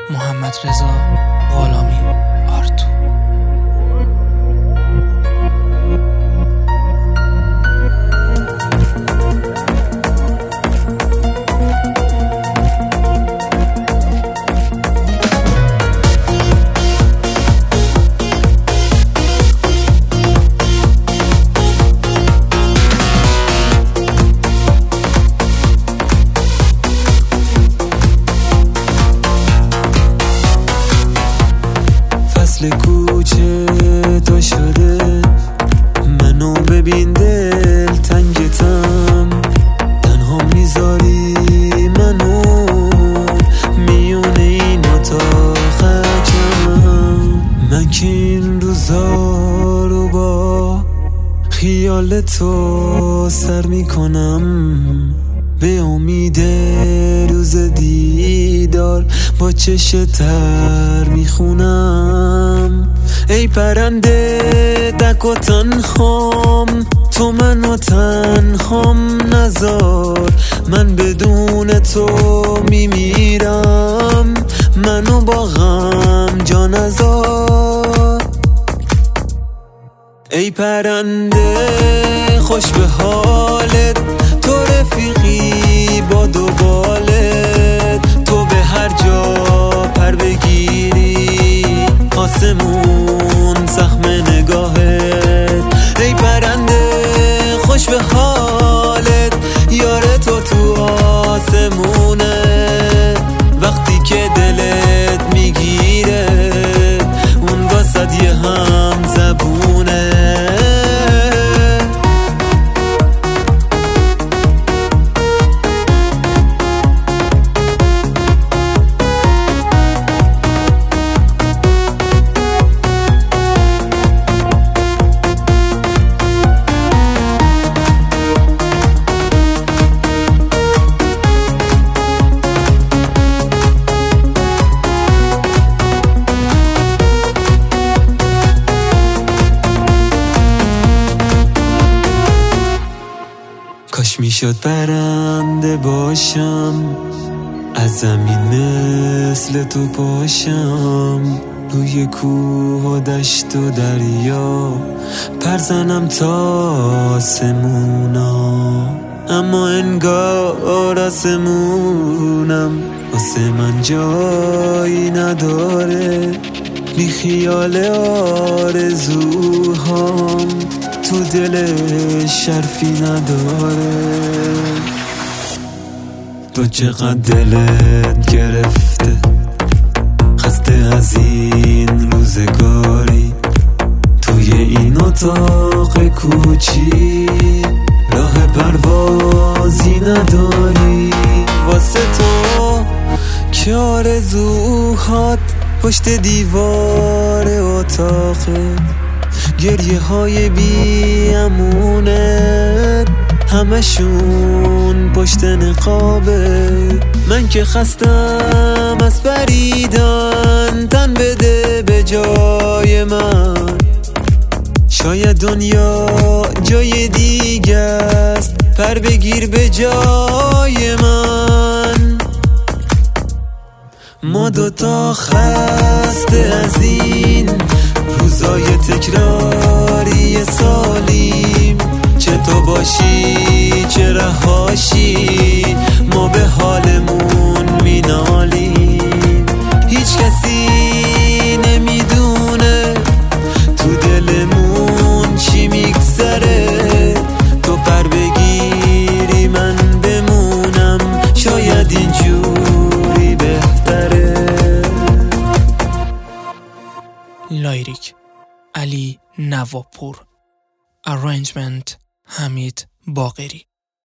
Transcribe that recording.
محمد رضا غلامی آرتو. فصل کوچه تو شده، منو ببین دل تنگتم، تنها میذاری منو میونه این اتاقکم. من که این روزا رو با خیال تو سر میکنم، به امید روز دیدار با چش تر میخونم. ای پرنده دک و تنخام، تو منو تنخام نذار، من بدون تو میمیرم، منو با غم جا نذار. ای پرنده خوش به حالت، تو رفیقی با دو بالت، تو به هر جا پر بگیری آسمون زخم نگاهت. ای پرنده خوش به حالت، یار تو آسمونه، وقتی که دلت میگیره اون واسد یه هم زبونه. کاش میشد پرنده باشم، از زمین مثل تو پاشم، روی کوه و دشت و دریا پر زنم تا آسمونا. اما انگار آسمونم واسه من جایی نداره، بی خیال آرزوهام تو دلش حرفی نداره. تو چقدر دلت گرفته، خسته از این روزگاری، توی این اتاق کوچی راه پروازی نداری. واسه تو که آرزوهات پشت دیوار اتاقه، گریه های بی امونت همشون پشت نقابه. من که خستم از پریدن، تن بده به جای من، شاید دنیا جای دیگه است، پر بگیر به جای من. ما دوتا خسته از این روزای تکراری سالیم، چه تو باشی چه رهاشی ما به حالمون مینالیم. هیچ کسی نمیدونه تو دلمون چی میگذره، تو پر بگیری من بمونم، شاید اینجوری بهتره. لایریک علی نواپور، ارنجمنت حمید باقری.